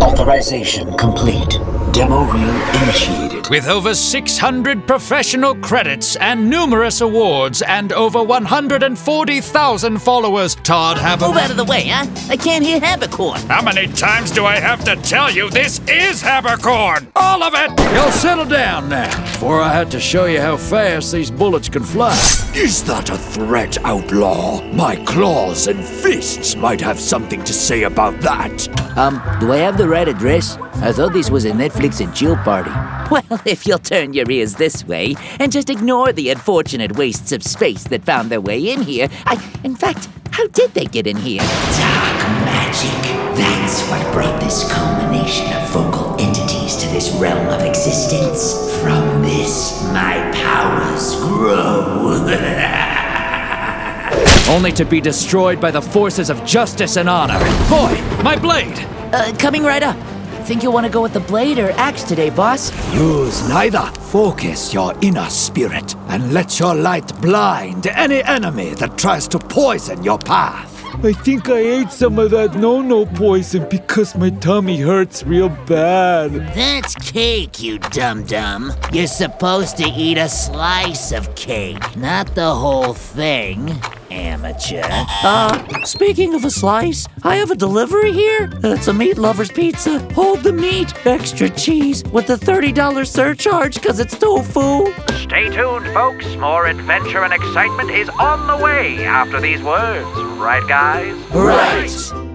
Authorization complete. Demo reel initiated. With over 600 professional credits and numerous awards and over 140,000 followers, Todd Habercorn... Move out of the way, huh? I can't hear Habercorn. How many times do I have to tell you this is Habercorn? All of it! Y'all settle down now, before I had to show you how fast these bullets can fly. Is that a threat, outlaw? My claws and fists might have something to say about that. Do I have the right address? I thought this was a Netflix and chill party. Well, if you'll turn your ears this way and just ignore the unfortunate wastes of space that found their way in here, in fact, how did they get in here? Dark magic. That's what brought this culmination of vocal entities to this realm of existence. From this, my powers grow. Only to be destroyed by the forces of justice and honor. Boy, my blade! Coming right up. Think you'll want to go with the blade or axe today, boss? Use neither. Focus your inner spirit and let your light blind any enemy that tries to poison your path. I think I ate some of that no-no poison because my tummy hurts real bad. That's cake, you dum-dum. You're supposed to eat a slice of cake, not the whole thing, amateur. Speaking of a slice, I have a delivery here. It's a meat lover's pizza. Hold the meat, extra cheese, with a $30 surcharge because it's tofu. Stay tuned, folks. More adventure and excitement is on the way after these words. Right, guys? Right.